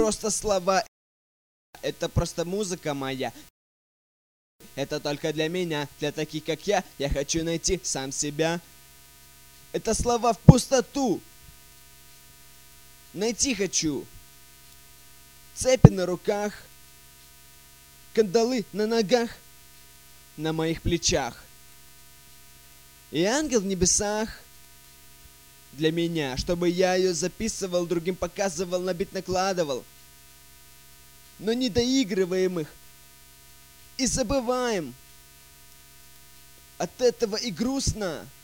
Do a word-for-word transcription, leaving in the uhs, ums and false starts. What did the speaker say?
просто слова, это просто музыка моя. Это только для меня, для таких, как я. Я хочу найти сам себя. Это слова в пустоту. Найти хочу. Цепи на руках, кандалы на ногах, на моих плечах. И ангел в небесах для меня, чтобы я ее записывал, другим показывал, на бит накладывал. Но не доигрываем их и забываем. От этого и грустно.